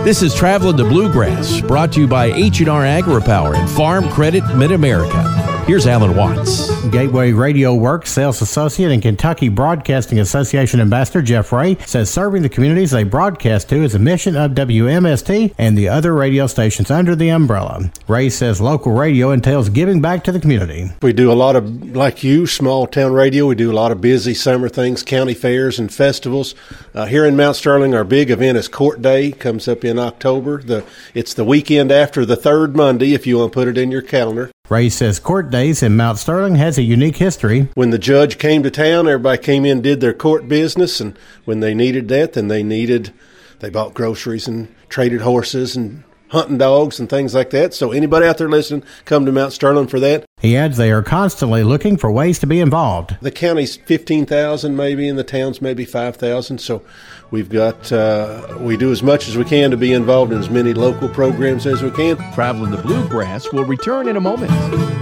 This is Traveling the Bluegrass, brought to you by H&R AgriPower and Farm Credit Mid-America. Here's Alan Watts. Gateway Radio Works Sales Associate and Kentucky Broadcasting Association Ambassador Jeff Ray says serving the communities they broadcast to is a mission of WMST and the other radio stations under the umbrella. Ray says local radio entails giving back to the community. We do a lot of, like you, small town radio. We do a lot of busy summer things, county fairs and festivals. Here in Mount Sterling, our big event is Court Day. Comes up in October. It's the weekend after the third Monday, if you want to put it in your calendar. Ray says Court Days in Mount Sterling has a unique history. When the judge came to town, everybody came in, did their court business, and when they needed that, then they bought groceries and traded horses and hunting dogs and things like that. So anybody out there listening, come to Mount Sterling for that. He adds they are constantly looking for ways to be involved. The county's 15,000 maybe, and the town's maybe 5,000. So we've got, we do as much as we can to be involved in as many local programs as we can. Traveling the Bluegrass will return in a moment.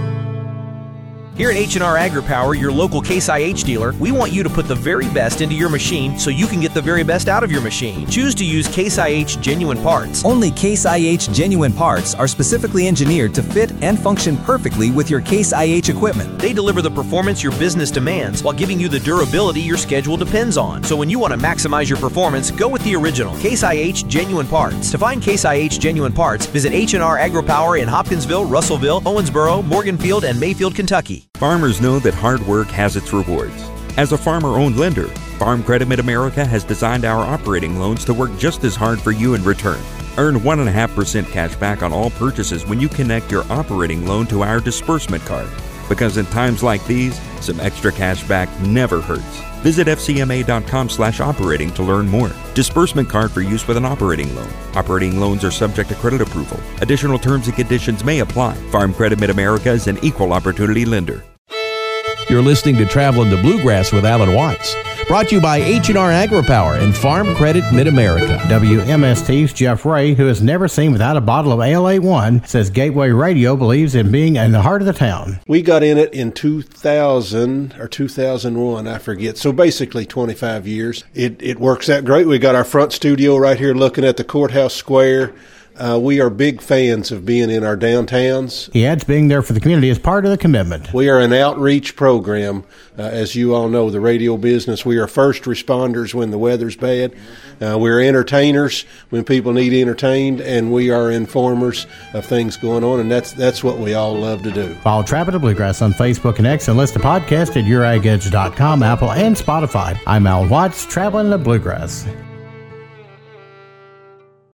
Here at H&R AgriPower, your local Case IH dealer, we want you to put the very best into your machine so you can get the very best out of your machine. Choose to use Case IH genuine parts. Only Case IH genuine parts are specifically engineered to fit and function perfectly with your Case IH equipment. They deliver the performance your business demands while giving you the durability your schedule depends on. So when you want to maximize your performance, go with the original Case IH genuine parts. To find Case IH genuine parts, visit H&R AgriPower in Hopkinsville, Russellville, Owensboro, Morganfield, and Mayfield, Kentucky. Farmers know that hard work has its rewards. As a farmer-owned lender, Farm Credit Mid-America has designed our operating loans to work just as hard for you in return. Earn 1.5% cash back on all purchases when you connect your operating loan to our disbursement card. Because in times like these, some extra cash back never hurts. Visit fcma.com/operating to learn more. Disbursement card for use with an operating loan. Operating loans are subject to credit approval. Additional terms and conditions may apply. Farm Credit Mid-America is an equal opportunity lender. You're listening to Traveling the Bluegrass with Alan Watts, brought to you by H&R AgriPower and Farm Credit Mid-America. WMST's Jeff Ray, who is never seen without a bottle of ALA1, says Gateway Radio believes in being in the heart of the town. We got in it in 2000 or 2001, I forget. So basically 25 years. It works out great. We got our front studio right here looking at the courthouse square. We are big fans of being in our downtowns. He adds being there for the community is part of the commitment. We are an outreach program. As you all know, the radio business, we are first responders when the weather's bad. We're entertainers when people need entertained, and we are informers of things going on, and that's what we all love to do. Follow Traveling the Bluegrass on Facebook and X and listen to podcasts at YourAgEdge.com, Apple, and Spotify. I'm Al Watts, Traveling the Bluegrass.